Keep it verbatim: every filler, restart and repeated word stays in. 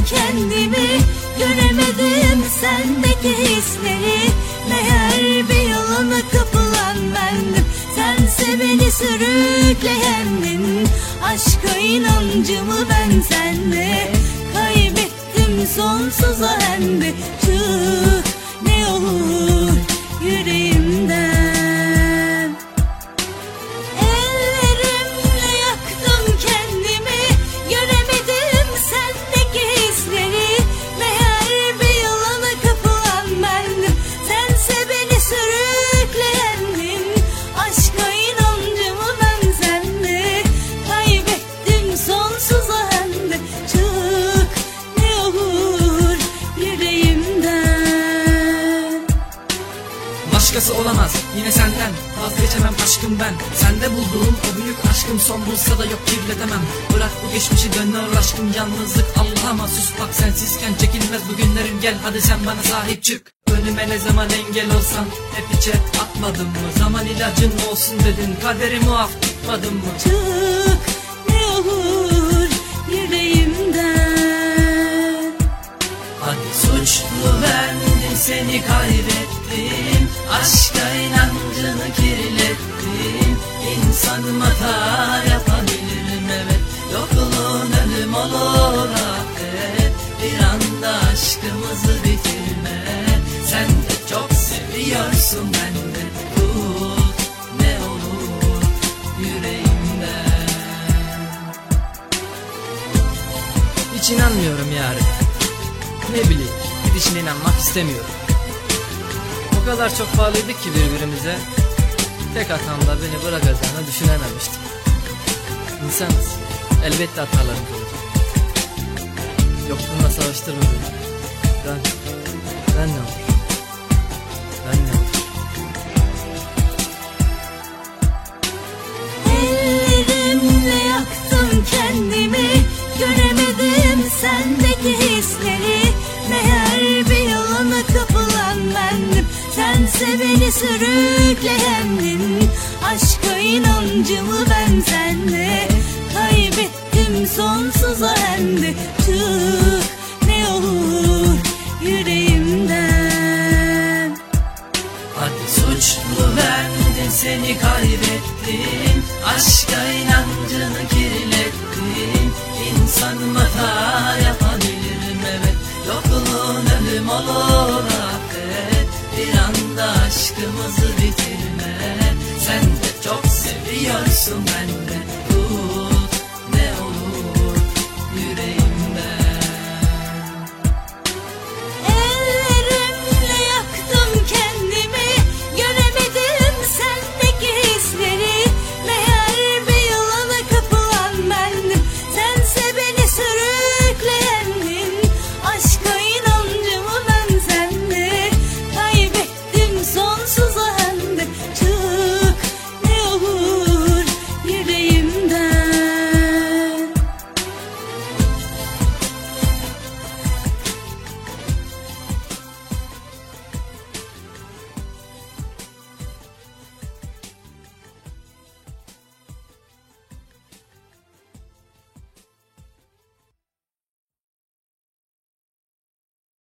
kendimi, göremedim sendeki hisleri. Meğer bir yalana kapılan bendim, sense beni sürükleyendin. Aşka inancımı ben sende kaybettim sonsuza hem de. Çık ne olur yüreğimden. Ellerimle yaktım kendimi, göremedim sendeki hisleri. Meğer bir yalana kapılan bendim, sense beni sürükleyendin. Aşka inancımı ben sende kaybettim sonsuza hem de. Çık ne olur yüreğimden. Başkası olamaz yine senden, vazgeçemem aşkım ben. Sende bulduğum o büyük aşkım son bulsa da yok kirletemem. Bırak bu geçmişi dönür aşkım, yalnızlık Allah'a mahsus. Bak sensizken çekilmez bu günlerim, gel hadi sen bana sahip çık. Önüme ne zaman engel olsam hep içe atmadım mı? Zaman ilacın olsun dedin, kaderimi af tutmadın mı? Çık ne olur yüreğimden. Hadi suçlu bendim, seni kaybettim. Aşka inancını kirlettim. İnsanım hata yapabilirim evet, yokluğun ölüm olur affet. Bir anda aşkımızı bitirme, sen de çok seviyorsun ben de. Tut ne olur yüreğimden. Hiç inanmıyorum yarın, ne bileyim, gidişine inanmak istemiyorum. O kadar çok bağlıydık ki birbirimize, tek hatamda beni bırakacağını düşünememiştim. İnsanız, elbette hatalarımız olacak. Yokluğuna savaştırma beni. Ben, ben ne olur, ben ne olur. Ellerimle yaktım kendimi, göremedim sendeki hisleri. Meğer bir yalana kapılan bendim, sense beni sürükleyendin. Aşka inancımı ben sende kaybettim sonsuza hem de. Çık ne olur yüreğimden. Hadi suçlu bendim, seni kaybettim. Aşka inancını kirlettim. İnsanım hata yapabilirim evet, yokluğun ölüm olur affet. Bir anda aşkımızı bitirme, sen de çok seviyorsun ben de.